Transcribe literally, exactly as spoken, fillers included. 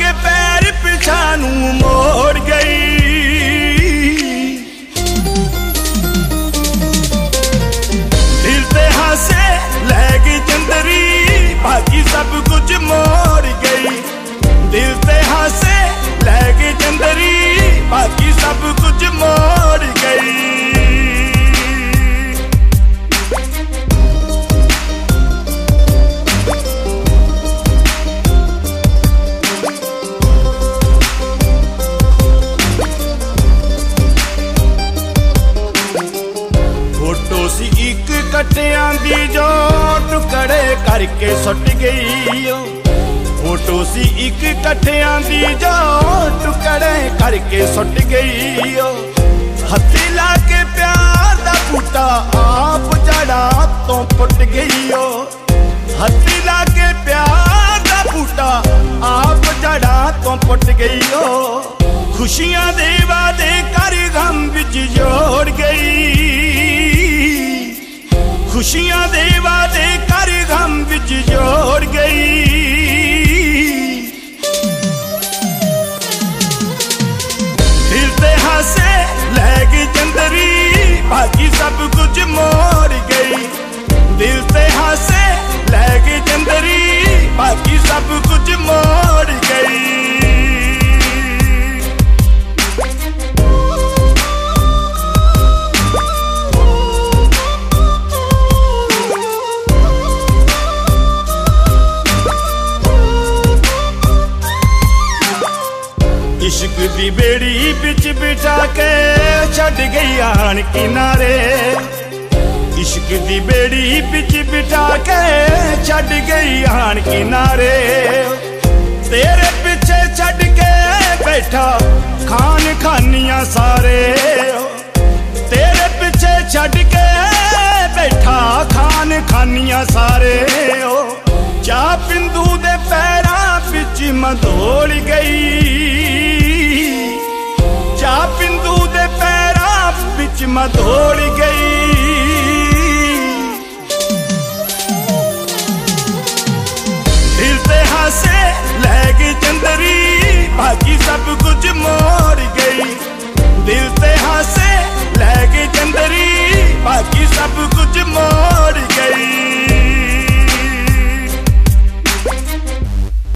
के पैर पिछानू मोड़ गई। दिल ते हासे लैगी चंदरी, बाकी सब कुछ मोड़ गई। दिल ते हासे लैगी चंदरी, बाकी सब कुछ मोड़ गई। फोटो सी एक कट्टियां दी जो टुकड़े करके सुट गई। फोटो सी एक कट्टियां दी जो टुकड़े करके सुट गई। हत्थी ला के प्यार दा बूटा आप जड़ा तो पुट गई। हत्थी ला के प्यार दा बूटा आप जड़ा तो पुट गई। खुशियां दे वादे कर गम विच जोड़ गई। खुशियां दे वादे कर गम विच जोड़ गई। दिल ते हासे लैगी चंदरी, बाकी सब कुछ मोड़ गई। दिल ते हासे लैगी चंदरी, बाकी सब कुछ मोड़ गई। इश्क दी बेड़ी बिच बिठा के छड़ गई आन किनारे। इश्क दी बेड़ी बिच बिठा के छड़ गई आन किनारे। तेरे पीछे छड़ के बैठा खान खानियां सारे। तेरे पीछे छड़ के बैठा खान खानियां सारे। चा पिंदू दे पैरां बिच मधोड़ गई। चा पिंदू दे पैरां बिच मधोड़ गई। दिल ते हासे लैगी चंदरी, बाकी सब कुछ मोड़ गई। दिल ते हासे लैगी चंदरी, बाकी सब